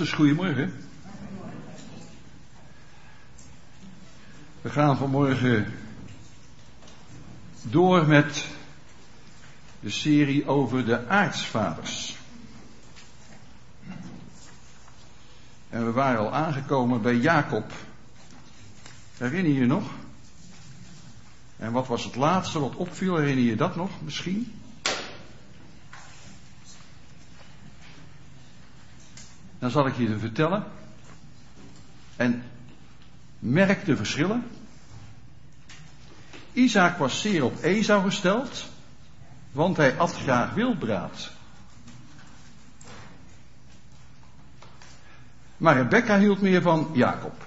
Dus goedemorgen. We gaan vanmorgen door met de serie over de aartsvaders. En we waren al aangekomen bij Jacob. Herinner je je nog? En wat was het laatste wat opviel? Herinner je dat nog misschien? Dan zal ik je vertellen. En merk de verschillen. Isaac was zeer op Esau gesteld, want hij at graag wildbraad. Maar Rebekka hield meer van Jacob.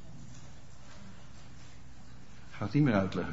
Ik ga het niet meer uitleggen.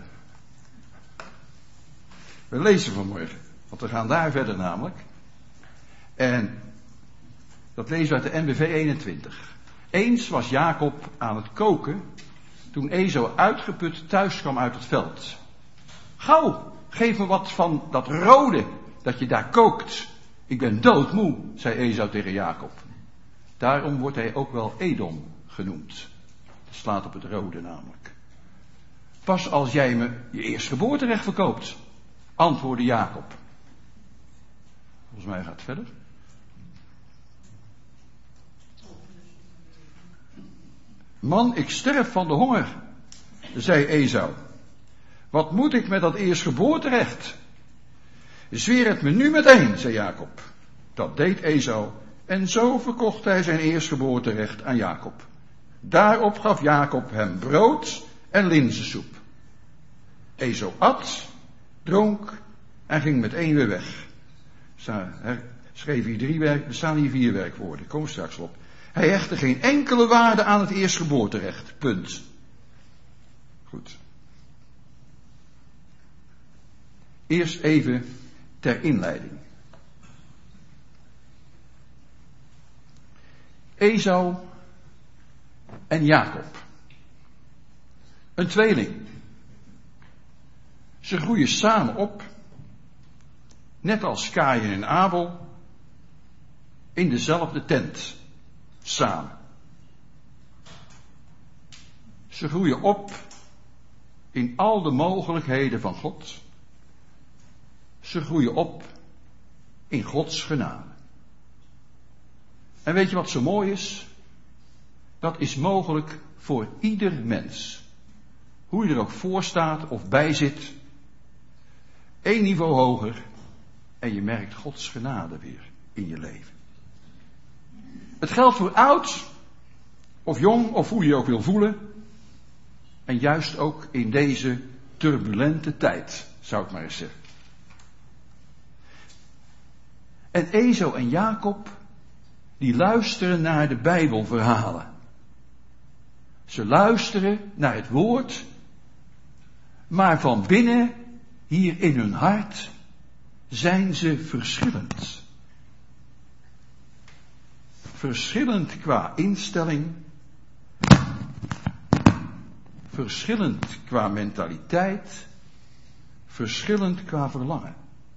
We lezen vanmorgen, want we gaan daar verder namelijk. En dat lezen we uit de NBV 21. Eens was Jacob aan het koken toen Esau uitgeput thuis kwam uit het veld. Gauw, geef me wat van dat rode dat je daar kookt. Ik ben doodmoe, zei Esau tegen Jacob. Daarom wordt hij ook wel Edom genoemd. Dat slaat op het rode namelijk. Pas als jij me je eerstgeboorterecht verkoopt, antwoordde Jacob. Volgens mij gaat het verder. Man, ik sterf van de honger, zei Esau. Wat moet ik met dat eerstgeboorterecht? Zweer het me nu meteen, zei Jacob. Dat deed Esau en zo verkocht hij zijn eerstgeboorterecht aan Jacob. Daarop gaf Jacob hem brood en linzensoep. Esau at, dronk en ging meteen weer weg. Er staan hier 4 werkwoorden, ik kom straks op. Hij hechtte geen enkele waarde aan het eerstgeboorterecht. Punt. Goed. Eerst even ter inleiding. Esau en Jacob. Een tweeling. Ze groeien samen op, net als Kaïn en Abel, in dezelfde tent. Samen. Ze groeien op in al de mogelijkheden van God. Ze groeien op in Gods genade. En weet je wat zo mooi is? Dat is mogelijk voor ieder mens. Hoe je er ook voor staat of bij zit. 1 niveau hoger en je merkt Gods genade weer in je leven. Het geldt voor oud, of jong, of hoe je je ook wil voelen. En juist ook in deze turbulente tijd, zou ik maar eens zeggen. En Esau en Jacob, die luisteren naar de Bijbelverhalen. Ze luisteren naar het woord, maar van binnen, hier in hun hart, zijn ze verschillend. Verschillend qua instelling, verschillend qua mentaliteit, verschillend qua verlangen.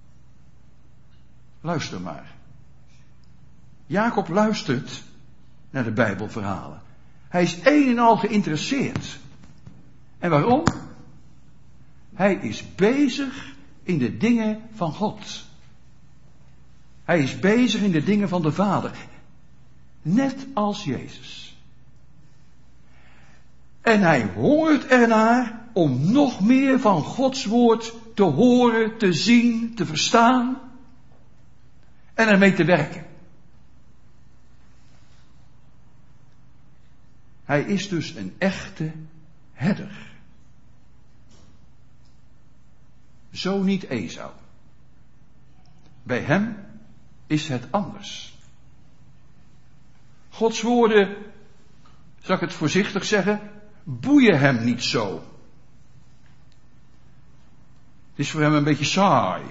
Luister maar. Jacob luistert naar de Bijbelverhalen. Hij is een en al geïnteresseerd. En waarom? Hij is bezig in de dingen van God. Hij is bezig in de dingen van de Vader. Net als Jezus. En hij hongert ernaar om nog meer van Gods woord te horen, te zien, te verstaan en ermee te werken. Hij is dus een echte herder. Zo niet Esau. Bij hem is het anders. Gods woorden, zal ik het voorzichtig zeggen, boeien hem niet zo. Het is voor hem een beetje saai.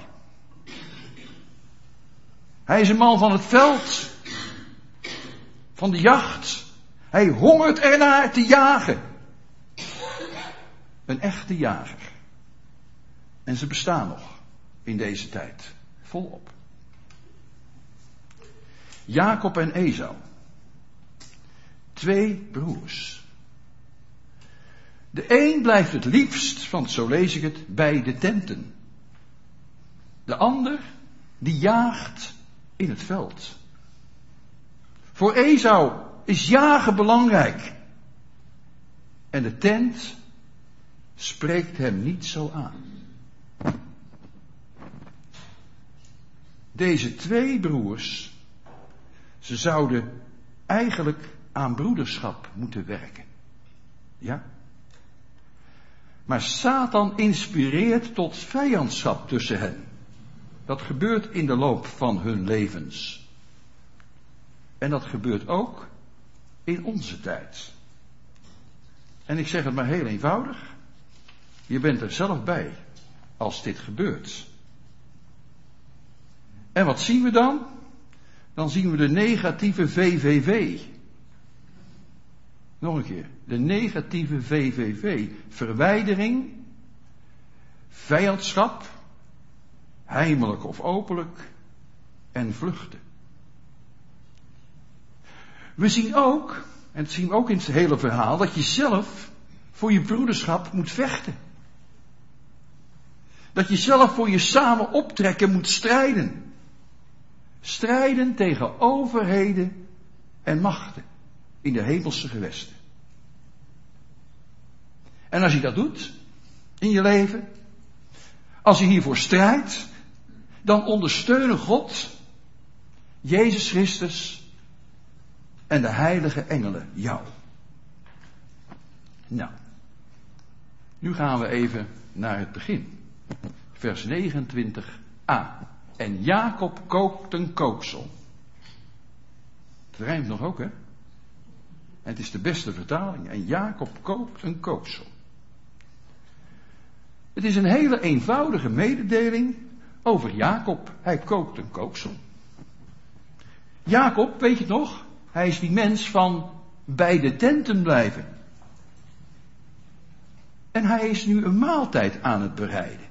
Hij is een man van het veld, van de jacht. Hij hongert ernaar te jagen. Een echte jager. En ze bestaan nog in deze tijd. Volop. Jacob en Esau. 2 broers. De een blijft het liefst, want zo lees ik het, bij de tenten. De ander, die jaagt in het veld. Voor Esau is jagen belangrijk. En de tent spreekt hem niet zo aan. Deze 2 broers, ze zouden eigenlijk aan broederschap moeten werken. Ja? Maar Satan inspireert tot vijandschap tussen hen. Dat gebeurt in de loop van hun levens. En dat gebeurt ook in onze tijd. En ik zeg het maar heel eenvoudig. Je bent er zelf bij als dit gebeurt. En wat zien we dan? Dan zien we de negatieve VVV. Nog een keer. De negatieve VVV. Verwijdering, vijandschap, heimelijk of openlijk en vluchten. We zien ook, en dat zien we ook in het hele verhaal, dat je zelf voor je broederschap moet vechten. Dat je zelf voor je samen optrekken moet strijden. Strijden tegen overheden en machten in de hemelse gewesten. En als je dat doet in je leven, als je hiervoor strijdt, dan ondersteunen God, Jezus Christus en de heilige engelen jou. Nou, nu gaan we even naar het begin. Vers 29a. En Jacob kookt een kooksel. Het rijmt nog ook, hè? En het is de beste vertaling. En Jacob kookt een kooksel. Het is een hele eenvoudige mededeling over Jacob. Hij kookt een kooksel. Jacob, weet je het nog? Hij is die mens van bij de tenten blijven. En hij is nu een maaltijd aan het bereiden.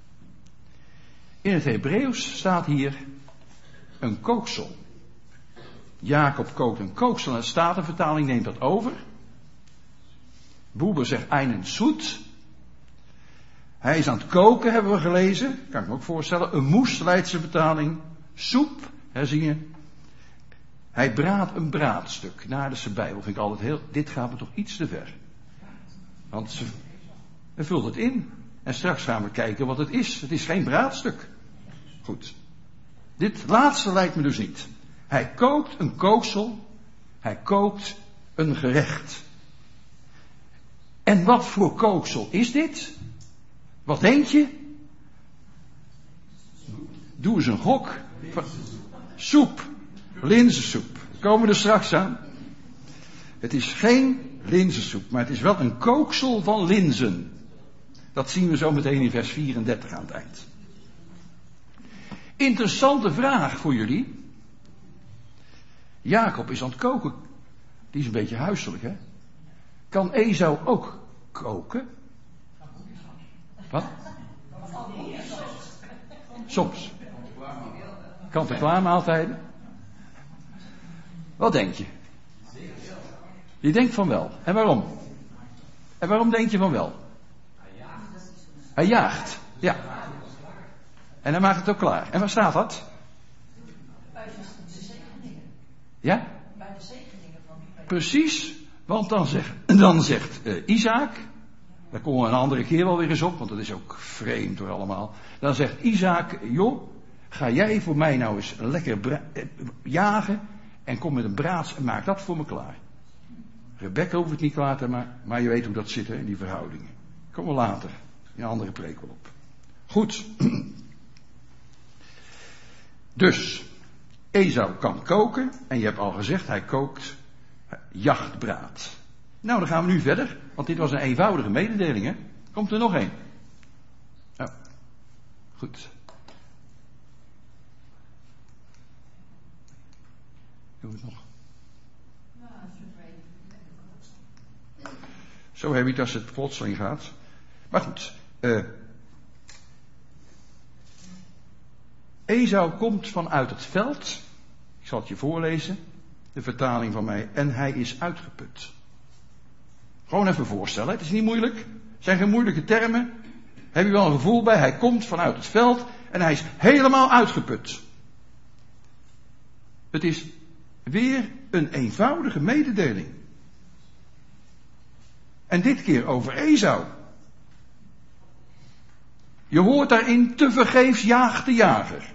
In het Hebreeuws staat hier een kooksel. Jacob kookt een kooksel en de Statenvertaling neemt dat over. Boeber zegt einen zoet. Hij is aan het koken, hebben we gelezen. Kan ik me ook voorstellen. Een moes, Leidse vertaling. Soep, zie je. Hij braadt een braadstuk. Naar de Bijbel vind ik altijd heel... Dit gaat me toch iets te ver. Want ze vult het in. En straks gaan we kijken wat het is. Het is geen braadstuk. Goed. Dit laatste lijkt me dus niet. Hij kookt een kooksel. Hij kookt een gerecht. En wat voor kooksel is dit? Wat denk je? Doe eens een gok. Soep. Linzensoep. Komen we er straks aan. Het is geen linzensoep, maar het is wel een kooksel van linzen. Dat zien we zo meteen in vers 34 aan het eind. Interessante vraag voor jullie. Jacob is aan het koken. Die is een beetje huiselijk, hè? Kan Esau ook koken? Wat? Soms. Kant-en-klaar maaltijden? Wat denk je? Je denkt van wel. En waarom? En waarom denk je van wel? Hij jaagt. Ja. En hij maakt het ook klaar. En waar staat dat? Bij de zegeningen. Ja? Bij de zegeningen van die. Precies. Want dan zegt Isaac. Daar komen we een andere keer wel weer eens op. Want dat is ook vreemd door allemaal. Dan zegt Isaac. Joh, ga jij voor mij nou eens lekker jagen. En kom met een braads en maak dat voor me klaar. Rebecca hoeft het niet klaar te maken. Maar je weet hoe dat zit, hè, in die verhoudingen. Komen we later. In een andere preek wel op. Goed. Dus. Esau kan koken. En je hebt al gezegd, hij kookt jachtbraad. Nou, dan gaan we nu verder. Want dit was een eenvoudige mededeling, hè. Komt er nog één? Oh. Goed. Doe het nog. Zo heb je het als het plotseling gaat. Maar goed. Esau komt vanuit het veld. Ik zal het je voorlezen. de vertaling van mij, en hij is uitgeput. Gewoon even voorstellen, het is niet moeilijk. Het zijn geen moeilijke termen. Heb je wel een gevoel bij, hij komt vanuit het veld en hij is helemaal uitgeput. Het is weer een eenvoudige mededeling. En dit keer over Esau. Je hoort daarin tevergeefs jaagt de jager.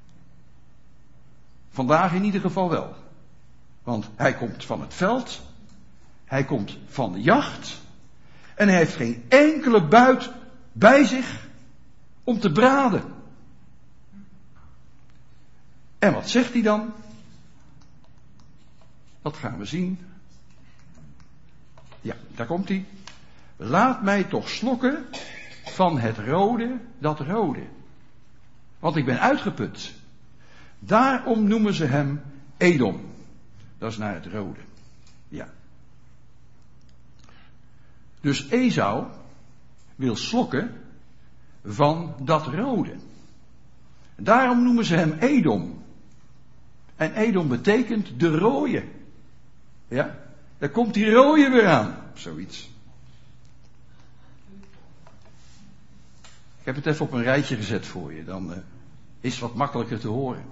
Vandaag in ieder geval wel. Want hij komt van het veld. Hij komt van de jacht. En hij heeft geen enkele buit bij zich om te braden. En wat zegt hij dan? Dat gaan we zien. Ja, daar komt hij. Laat mij toch slokken van het rode, dat rode. Want ik ben uitgeput. Daarom noemen ze hem Edom. Dat is naar het rode. Ja. Dus Esau wil slokken van dat rode. Daarom noemen ze hem Edom. En Edom betekent de rode. Ja, daar komt die rode weer aan. Zoiets. Ik heb het even op een rijtje gezet voor je. Dan is het wat makkelijker te horen.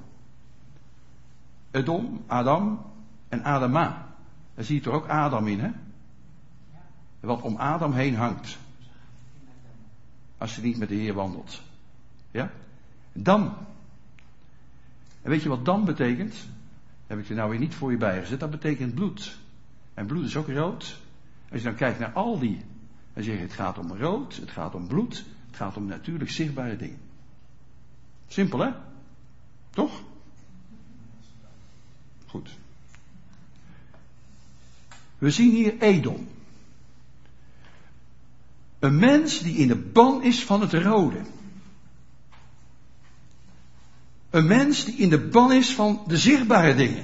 Edom, Adam en Adama. Daar zie je toch ook Adam in, hè? Wat om Adam heen hangt. Als hij niet met de Heer wandelt. Ja? Dam. En weet je wat dam betekent? Dat heb ik er nou weer niet voor je bijgezet. Dat betekent bloed. En bloed is ook rood. Als je dan kijkt naar al die. Dan zeg je het gaat om rood. Het gaat om bloed. Het gaat om natuurlijk zichtbare dingen. Simpel, hè? Toch? Goed. We zien hier Edom. Een mens die in de ban is van het rode. Een mens die in de ban is van de zichtbare dingen.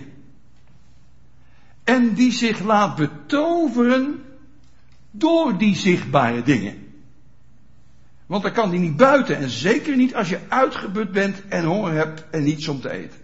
En die zich laat betoveren door die zichtbare dingen. Want dan kan die niet buiten. En zeker niet als je uitgeput bent en honger hebt en niets om te eten.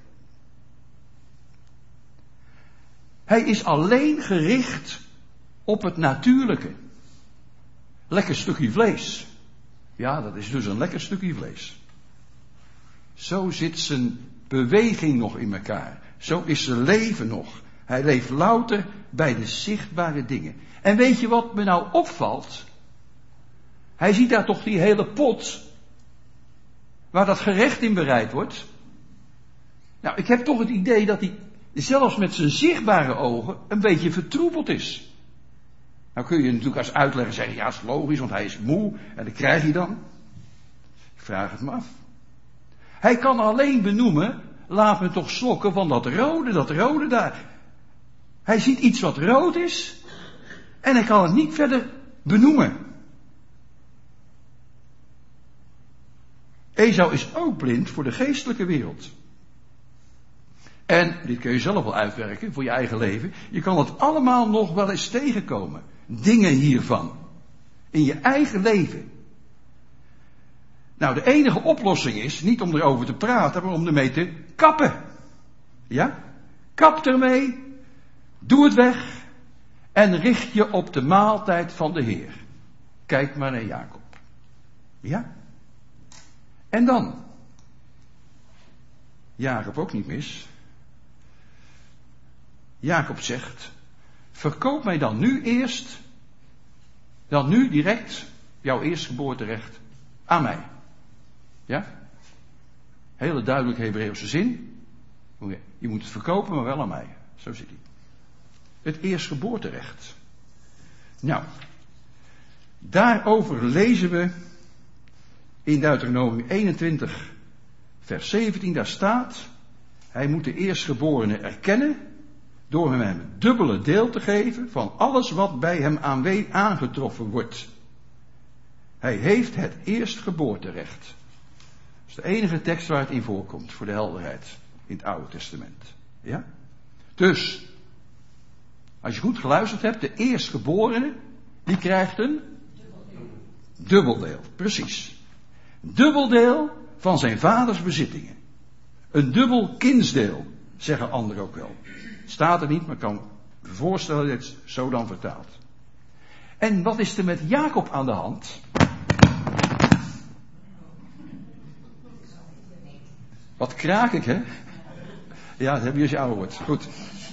Hij is alleen gericht op het natuurlijke. Lekker stukje vlees. Ja, dat is dus een lekker stukje vlees. Zo zit zijn beweging nog in elkaar. Zo is zijn leven nog. Hij leeft louter bij de zichtbare dingen. En weet je wat me nou opvalt? Hij ziet daar toch die hele pot. Waar dat gerecht in bereid wordt. Nou, ik heb toch het idee dat hij zelfs met zijn zichtbare ogen een beetje vertroebeld is. Nou kun je natuurlijk als uitlegger zeggen, ja, dat is logisch, want hij is moe. En dat krijg je dan. Ik vraag het me af. Hij kan alleen benoemen, laat me toch slokken van dat rode daar. Hij ziet iets wat rood is. En hij kan het niet verder benoemen. Esau is ook blind voor de geestelijke wereld. En, dit kun je zelf wel uitwerken voor je eigen leven. Je kan het allemaal nog wel eens tegenkomen. Dingen hiervan. In je eigen leven. Nou, de enige oplossing is niet om erover te praten, maar om ermee te kappen. Ja? Kap ermee. Doe het weg. En richt je op de maaltijd van de Heer. Kijk maar naar Jacob. Ja? En dan? Jacob ook niet mis. Jacob zegt, verkoop mij dan nu eerst, dan nu direct, jouw eerstgeboorterecht aan mij. Ja? Hele duidelijk Hebreeuwse zin. Je moet het verkopen, maar wel aan mij. Zo zit hij. Het eerstgeboorterecht. Nou, daarover lezen we in Deuteronomium 21, vers 17, daar staat, hij moet de eerstgeborene erkennen, door hem een dubbele deel te geven van alles wat bij hem aangetroffen wordt. Hij heeft het eerstgeboorterecht. Dat is de enige tekst waar het in voorkomt, voor de helderheid, in het Oude Testament. Ja? Dus, als je goed geluisterd hebt, de eerstgeborene, die krijgt een dubbeldeel. Precies. Dubbeldeel van zijn vaders bezittingen. Een dubbel kindsdeel, zeggen anderen ook wel. Staat er niet, maar ik kan me voorstellen dat het zo dan vertaalt. En wat is er met Jacob aan de hand? Wat kraak ik, hè? Ja, dat heb je als je ouder wordt. Goed.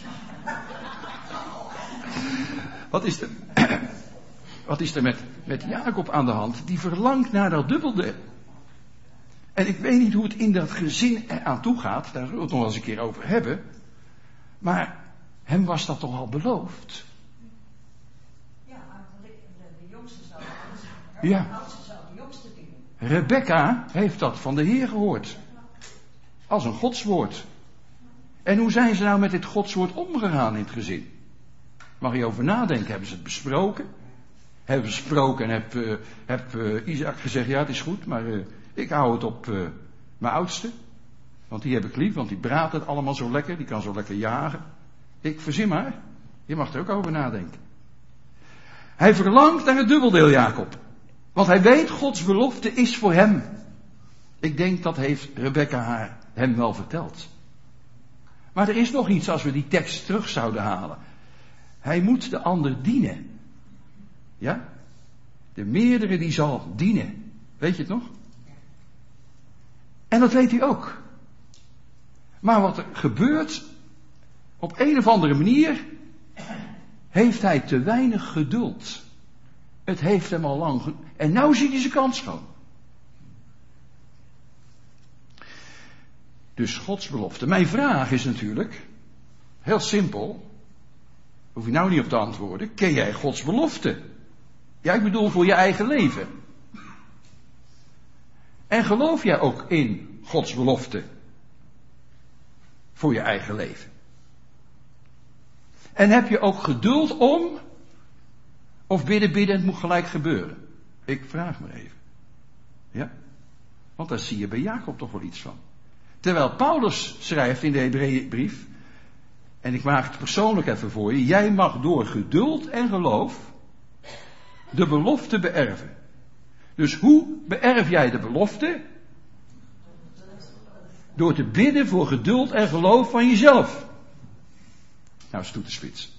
Wat is er met Jacob aan de hand? Die verlangt naar dat dubbelde. En ik weet niet hoe het in dat gezin eraan toe gaat. Daar zullen we het nog eens een keer over hebben. Maar hem was dat toch al beloofd? Ja, de jongste zou de oudste zou de jongste dienen. Rebecca heeft dat van de Heer gehoord. Als een godswoord. En hoe zijn ze nou met dit godswoord omgegaan in het gezin? Mag je over nadenken? Hebben ze het besproken? Hebben ze besproken en heb Isaac gezegd, ja het is goed, maar ik hou het op mijn oudste. Want die heb ik lief, want die braadt het allemaal zo lekker, die kan zo lekker jagen. Ik verzin maar, je mag er ook over nadenken. Hij verlangt naar het dubbeldeel, Jacob. Want hij weet, Gods belofte is voor hem. Ik denk dat heeft Rebecca hem wel verteld. Maar er is nog iets als we die tekst terug zouden halen. Hij moet de ander dienen. Ja? De meerdere die zal dienen. Weet je het nog? En dat weet hij ook. Maar wat er gebeurt, op een of andere manier, heeft hij te weinig geduld. Het heeft hem al lang en nou ziet hij zijn kans schoon. Dus Gods belofte. Mijn vraag is natuurlijk, heel simpel, hoef je nou niet op te antwoorden, ken jij Gods belofte? Ja, ik bedoel voor je eigen leven. En geloof jij ook in Gods belofte? Voor je eigen leven. En heb je ook geduld om, of bidden, het moet gelijk gebeuren? Ik vraag me even. Ja? Want daar zie je bij Jacob toch wel iets van. Terwijl Paulus schrijft in de Hebreeënbrief, en ik maak het persoonlijk even voor je, jij mag door geduld en geloof de belofte beërven. Dus hoe beërf jij de belofte? Door te bidden voor geduld en geloof van jezelf. Nou, stoet de spits.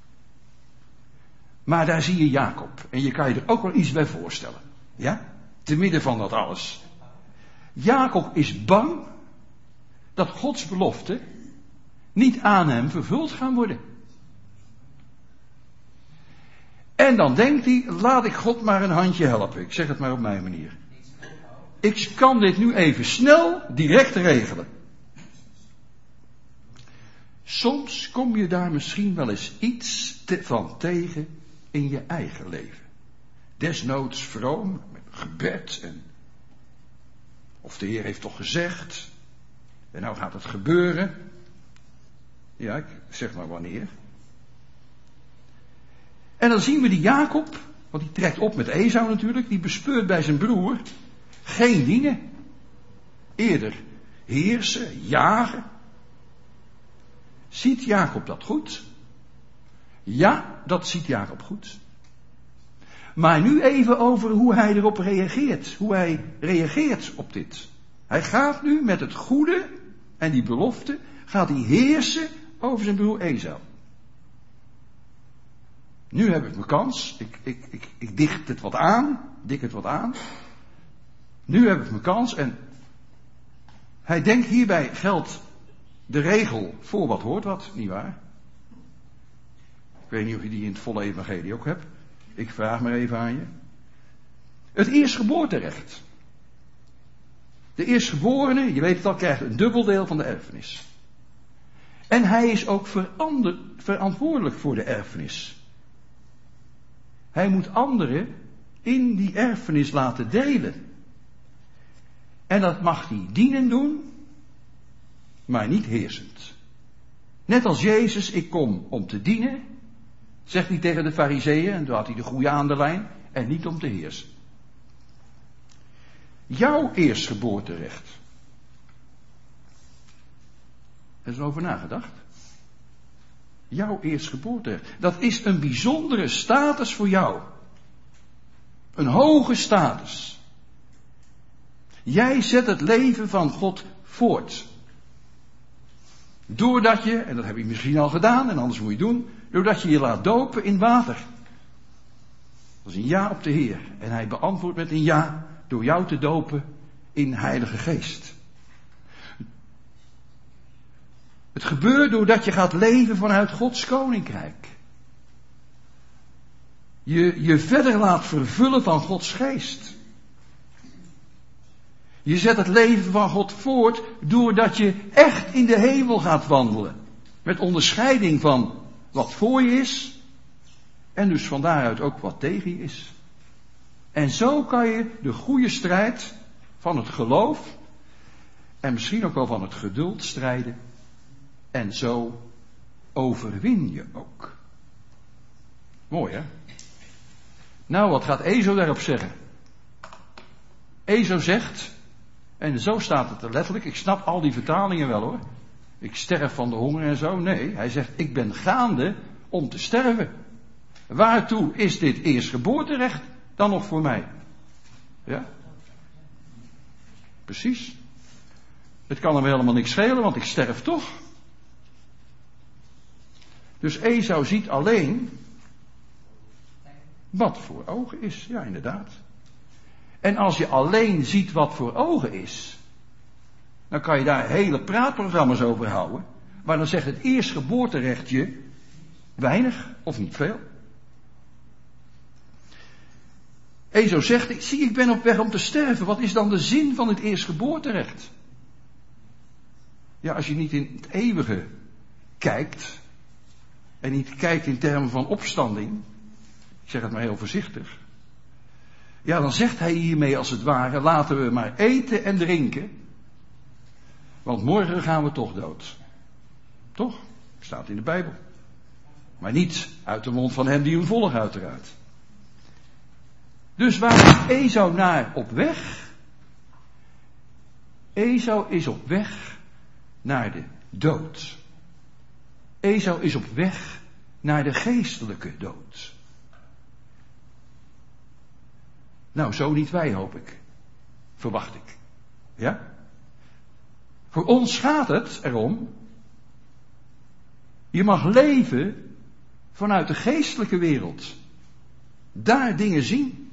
Maar daar zie je Jacob. En je kan je er ook wel iets bij voorstellen. Ja? Te midden van dat alles. Jacob is bang dat Gods beloften niet aan hem vervuld gaan worden. En dan denkt hij, laat ik God maar een handje helpen. Ik zeg het maar op mijn manier. Ik kan dit nu even snel, direct regelen. Soms kom je daar misschien wel eens iets van tegen in je eigen leven. Desnoods vroom, met gebed en... Of de Heer heeft toch gezegd... En nou gaat het gebeuren. Ja, ik zeg maar wanneer. En dan zien we die Jacob, want die trekt op met Esau natuurlijk, die bespeurt bij zijn broer geen dienen. Eerder heersen, jagen. Ziet Jacob dat goed? Ja, dat ziet Jacob goed. Maar nu even over hoe hij erop reageert. Hoe hij reageert op dit. Hij gaat nu met het goede en die belofte, gaat hij heersen over zijn broer Esau. Nu heb ik mijn kans. Ik dik het wat aan. Nu heb ik mijn kans en hij denkt hierbij geldt de regel voor wat hoort wat, nietwaar? Ik weet niet of je die in het volle evangelie ook hebt. Ik vraag maar even aan je. Het eerstgeboorterecht. De eerstgeborene, je weet het al, krijgt een dubbeldeel van de erfenis. En hij is ook verantwoordelijk voor de erfenis. Hij moet anderen in die erfenis laten delen. En dat mag hij dienen doen, maar niet heersend. Net als Jezus, ik kom om te dienen, zegt hij tegen de Farizeeën, en toen had hij de goede aan de lijn, en niet om te heersen. Jouw eerstgeboorterecht. Er is over nagedacht. Jouw eerstgeboorterecht. Dat is een bijzondere status voor jou. Een hoge status. Jij zet het leven van God voort. Doordat je, en dat heb je misschien al gedaan en anders moet je doen, doordat je je laat dopen in water. Dat is een ja op de Heer. En hij beantwoordt met een ja door jou te dopen in Heilige Geest. Het gebeurt doordat je gaat leven vanuit Gods Koninkrijk. Je verder laat vervullen van Gods Geest. Je zet het leven van God voort doordat je echt in de hemel gaat wandelen. Met onderscheiding van wat voor je is en dus van daaruit ook wat tegen je is. En zo kan je de goede strijd van het geloof en misschien ook wel van het geduld strijden. En zo overwin je ook. Mooi hè? Nou, wat gaat Ezo daarop zeggen? Ezo zegt, en zo staat het er letterlijk, ik snap al die vertalingen wel hoor. Ik sterf van de honger en zo. Nee, hij zegt, ik ben gaande om te sterven. Waartoe is dit eerstgeboorterecht dan nog voor mij? Ja? Precies. Het kan hem helemaal niks schelen, want ik sterf toch. Dus Esau ziet alleen wat voor ogen is. Ja, inderdaad. En als je alleen ziet wat voor ogen is, dan kan je daar hele praatprogramma's over houden. Maar dan zegt het eerstgeboorterecht je weinig of niet veel. Esau zegt, ik ben op weg om te sterven. Wat is dan de zin van het eerstgeboorterecht? Ja, als je niet in het eeuwige kijkt, en niet kijkt in termen van opstanding, ik zeg het maar heel voorzichtig, ja, dan zegt hij hiermee als het ware, laten we maar eten en drinken, want morgen gaan we toch dood. Toch? Staat in de Bijbel. Maar niet uit de mond van hem die hem volgt uiteraard. Dus waar is Esau naar op weg? Esau is op weg naar de dood. Esau is op weg naar de geestelijke dood. Nou, zo niet wij, hoop ik. Verwacht ik. Ja? Voor ons gaat het erom, je mag leven vanuit de geestelijke wereld. Daar dingen zien.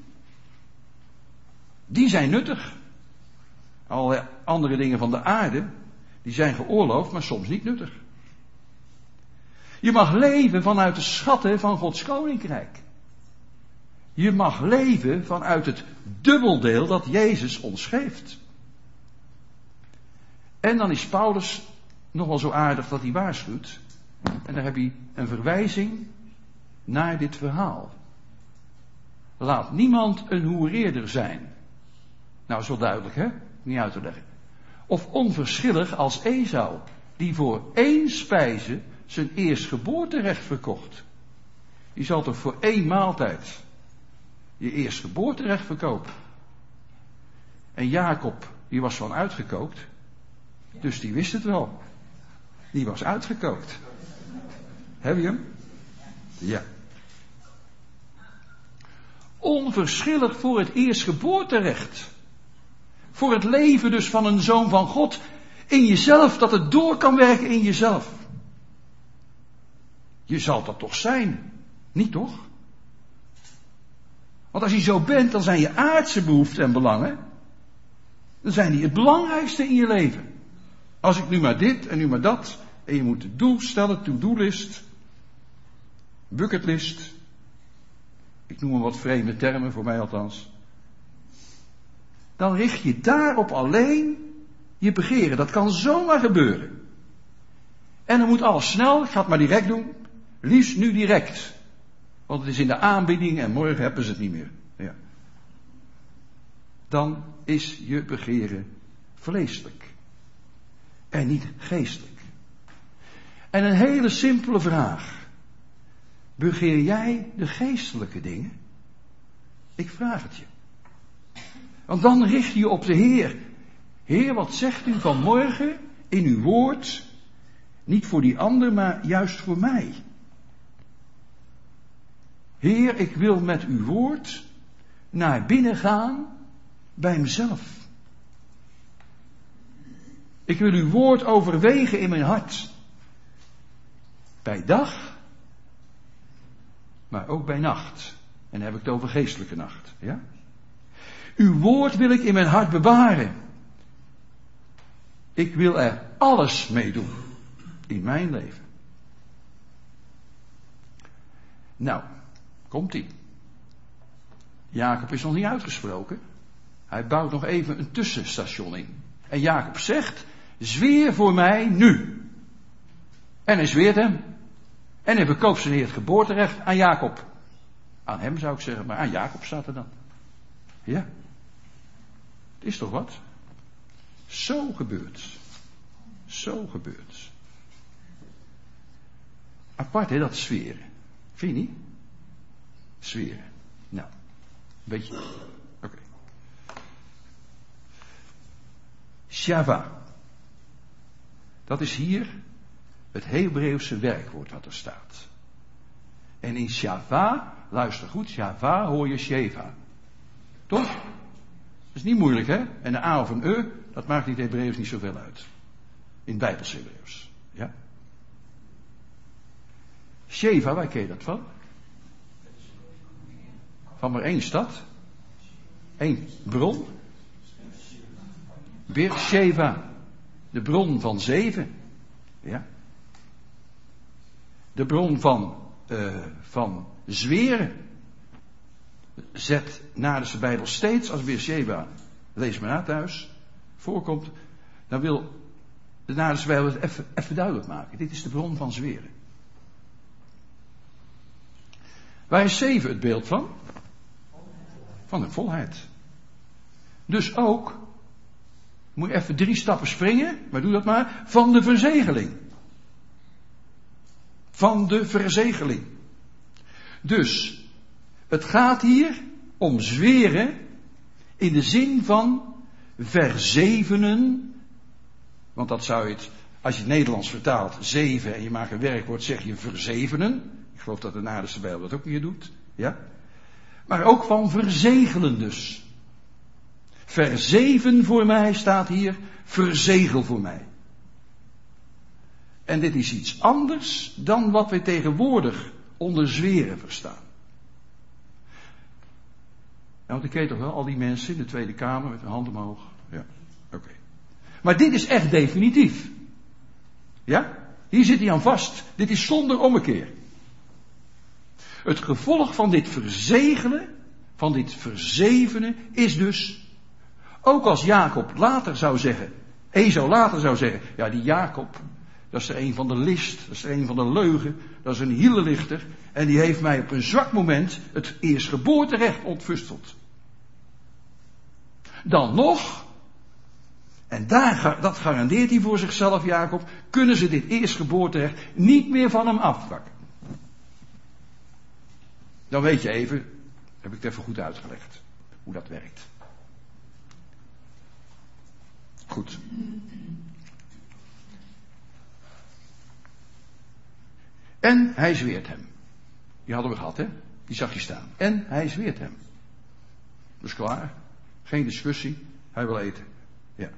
Die zijn nuttig. Alle andere dingen van de aarde, die zijn geoorloofd, maar soms niet nuttig. Je mag leven vanuit de schatten van Gods Koninkrijk. Je mag leven vanuit het dubbeldeel dat Jezus ons geeft. En dan is Paulus nog wel zo aardig dat hij waarschuwt. En daar heb je een verwijzing naar dit verhaal. Laat niemand een hoereerder zijn. Nou, is wel duidelijk, hè? Niet uit te leggen. Of onverschillig als Esau, die voor 1 spijze zijn eerstgeboorterecht verkocht. Je zal toch voor 1 maaltijd je eerstgeboorterecht verkopen. En Jacob, die was van uitgekookt. Dus die wist het wel. Die was uitgekookt. Heb je hem? Ja. Onverschillig voor het eerstgeboorterecht. Voor het leven dus van een zoon van God. In jezelf, dat het door kan werken in jezelf. Je zal dat toch zijn? Niet toch? Want als je zo bent, dan zijn je aardse behoeften en belangen, dan zijn die het belangrijkste in je leven. Als ik nu maar dit en nu maar dat, en je moet het doel stellen, to-do-list, bucketlist, ik noem hem wat vreemde termen, voor mij althans. Dan richt je daarop alleen je begeren. Dat kan zomaar gebeuren. En dan moet alles snel, ik ga het maar direct doen. Liefst nu direct. Want het is in de aanbieding en morgen hebben ze het niet meer. Ja. Dan is je begeren vleeselijk. En niet geestelijk. En een hele simpele vraag. Begeer jij de geestelijke dingen? Ik vraag het je. Want dan richt je op de Heer. Heer, wat zegt u vanmorgen in uw woord? Niet voor die ander, maar juist voor mij. Heer, ik wil met uw woord naar binnen gaan bij mezelf. Ik wil uw woord overwegen in mijn hart. Bij dag, maar ook bij nacht. En dan heb ik het over geestelijke nacht. Ja? Uw woord wil ik in mijn hart bewaren. Ik wil er alles mee doen. In mijn leven. Nou, komt-ie. Jacob is nog niet uitgesproken. Hij bouwt nog even een tussenstation in. En Jacob zegt, zweer voor mij nu. En hij zweert hem. En hij verkoopt zijn het geboorterecht aan Jacob. Aan hem zou ik zeggen, maar aan Jacob staat er dan. Ja. Het is toch wat? Zo gebeurt. Zo gebeurt. Apart hè, dat zweren. Vind je niet? Zweren. Nou, een beetje. Oké. Shava. Dat is hier het Hebreeuwse werkwoord wat er staat. En in Shava, luister goed, Shava hoor je Sheva. Toch? Dat is niet moeilijk hè? En een A of een E, dat maakt in het Hebreeuws niet zoveel uit. In het Bijbels Hebreeuws. Ja? Sheva, waar ken je dat van? Van maar één stad. Eén bron. Beersheva. De bron van 7. Ja. De bron van zweren. Zet Naardense Bijbel steeds als Beersheba, lees maar na thuis, voorkomt, dan wil de Naardense Bijbel het even duidelijk maken. Dit is de bron van zweren. Waar is 7 het beeld van? Van de volheid. Dus ook, moet je even 3 stappen springen, maar doe dat maar, van de verzegeling. Van de verzegeling. Dus, het gaat hier om zweren in de zin van verzevenen. Want dat zou je het, als je het Nederlands vertaalt, 7 en je maakt een werkwoord, zeg je verzevenen. Ik geloof dat de Naardense Bijbel dat ook hier doet. Ja? Maar ook van verzegelen dus. Verzeven voor mij staat hier, verzegel voor mij. En dit is iets anders dan wat wij tegenwoordig onder zweren verstaan. Nou, want ik ken toch wel al die mensen in de Tweede Kamer met hun hand omhoog. Ja, oké. Maar dit is echt definitief. Ja? Hier zit hij aan vast. Dit is zonder ommekeer. Het gevolg van dit verzegelen, van dit verzevenen, is dus, ook als Jacob later zou zeggen, Esau later zou zeggen, ja die Jacob, dat is er een van de list, dat is er een van de leugen, dat is een hielenlichter, en die heeft mij op een zwak moment het eerstgeboorterecht ontvusteld. Dan nog, en dat garandeert hij voor zichzelf, Jacob, kunnen ze dit eerstgeboorterecht niet meer van hem afpakken. Dan weet je even, heb ik het even goed uitgelegd, hoe dat werkt. Goed. En hij zweert hem. Die hadden we gehad, hè? Die zag je staan. En hij zweert hem. Dus klaar. Geen discussie. Hij wil eten. Ja.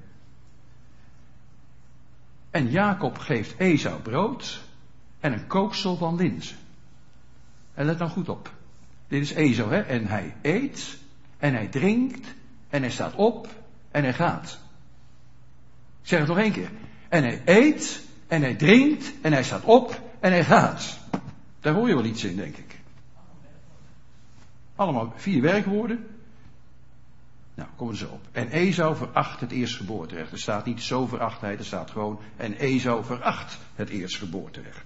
En Jacob geeft Esau brood en een kooksel van linzen. En let dan goed op. Dit is Esau, hè? En hij eet en hij drinkt en hij staat op en hij gaat. Ik zeg het nog 1 keer. En hij eet en hij drinkt en hij staat op en hij gaat. Daar hoor je wel iets in, denk ik. Allemaal 4 werkwoorden. Nou, komen we zo op. En Esau veracht het eerstgeboorterecht. Er staat niet zo veracht hij, er staat gewoon, en Esau veracht het eerstgeboorterecht.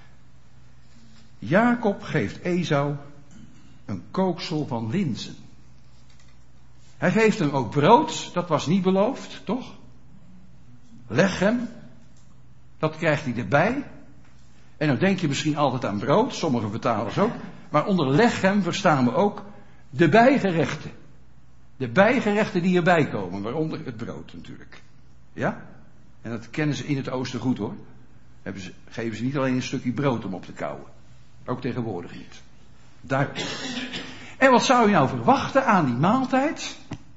Jacob geeft Esau een kooksel van linzen. Hij geeft hem ook brood, dat was niet beloofd, toch? Lechem, dat krijgt hij erbij. En dan denk je misschien altijd aan brood, sommige vertalers ook. Maar onder lechem verstaan we ook de bijgerechten. De bijgerechten die erbij komen, waaronder het brood natuurlijk. Ja? En dat kennen ze in het oosten goed hoor. Geven ze niet alleen een stukje brood om op te kauwen. Ook tegenwoordig niet. Daar. En wat zou je nou verwachten aan die maaltijd?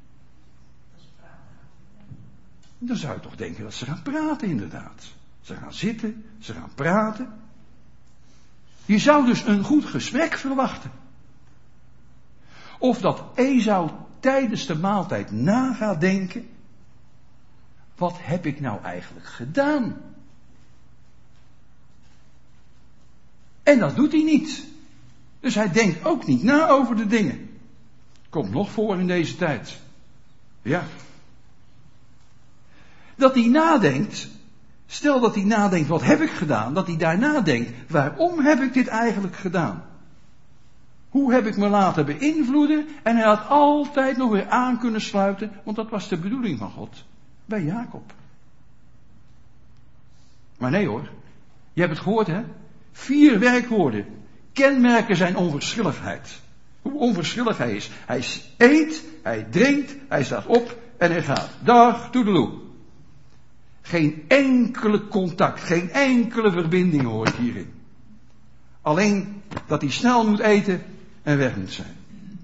Dan zou je toch denken dat ze gaan praten inderdaad. Ze gaan zitten, ze gaan praten. Je zou dus een goed gesprek verwachten. Of dat Esau tijdens de maaltijd na gaat denken. Wat heb ik nou eigenlijk gedaan? En dat doet hij niet. Dus hij denkt ook niet na over de dingen. Komt nog voor in deze tijd. Ja. Dat hij nadenkt. Stel dat hij nadenkt, wat heb ik gedaan? Dat hij daarna denkt, waarom heb ik dit eigenlijk gedaan? Hoe heb ik me laten beïnvloeden? En hij had altijd nog weer aan kunnen sluiten, want dat was de bedoeling van God. Bij Jacob. Maar nee hoor. Je hebt het gehoord hè? 4 werkwoorden. Kenmerken zijn onverschilligheid. Hoe onverschillig hij is. Hij eet, hij drinkt, hij staat op en hij gaat. Dag, toedeloe. Geen enkele contact, geen enkele verbinding hoor ik hierin. Alleen dat hij snel moet eten en weg moet zijn.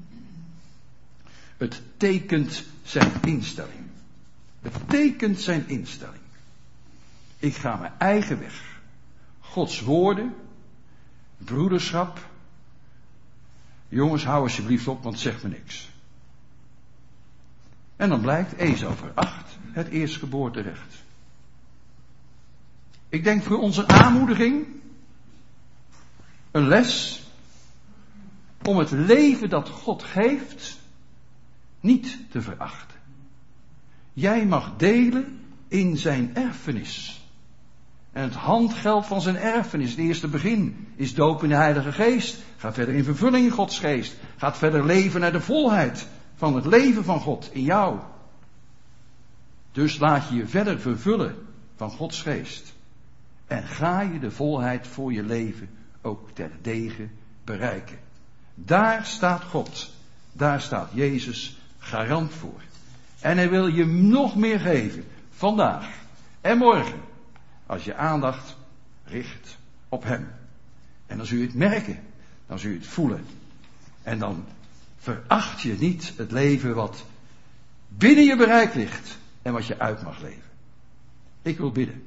Het tekent zijn instelling. Het tekent zijn instelling. Ik ga mijn eigen weg. Gods woorden, broederschap. Jongens, hou alsjeblieft op, want het zegt me niks. En dan blijkt Esau veracht het eerstgeboorterecht. Ik denk voor onze aanmoediging een les om het leven dat God geeft niet te verachten. Jij mag delen in zijn erfenis. En het handgeld van zijn erfenis, het eerste begin, is doop in de Heilige Geest. Ga verder in vervulling in Gods geest. Gaat verder leven naar de volheid van het leven van God in jou. Dus laat je je verder vervullen van Gods geest. En ga je de volheid voor je leven ook terdege bereiken. Daar staat God. Daar staat Jezus garant voor. En hij wil je nog meer geven. Vandaag en morgen. Als je aandacht richt op hem. En dan zul je het merken. Dan zul je het voelen. En dan veracht je niet het leven wat binnen je bereik ligt. En wat je uit mag leven. Ik wil bidden.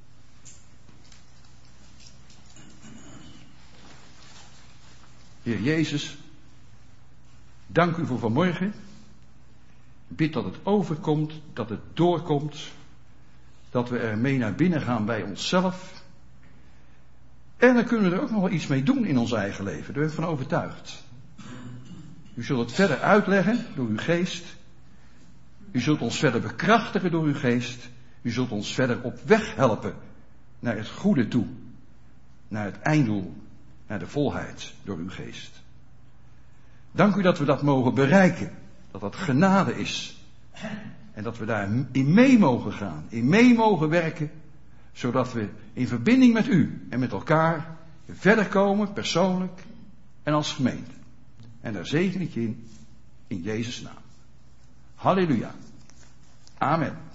Heer Jezus, dank u voor vanmorgen. Ik bid dat het overkomt, dat het doorkomt. Dat we ermee naar binnen gaan bij onszelf. En dan kunnen we er ook nog wel iets mee doen in ons eigen leven. Daar ben ik van overtuigd. U zult het verder uitleggen door uw geest. U zult ons verder bekrachtigen door uw geest. U zult ons verder op weg helpen naar het goede toe. Naar het einddoel. Naar de volheid door uw geest. Dank u dat we dat mogen bereiken. Dat dat genade is. En dat we daarin mee mogen gaan. In mee mogen werken. Zodat we in verbinding met u en met elkaar verder komen, persoonlijk en als gemeente. En daar zegen ik je in Jezus' naam. Halleluja. Amen.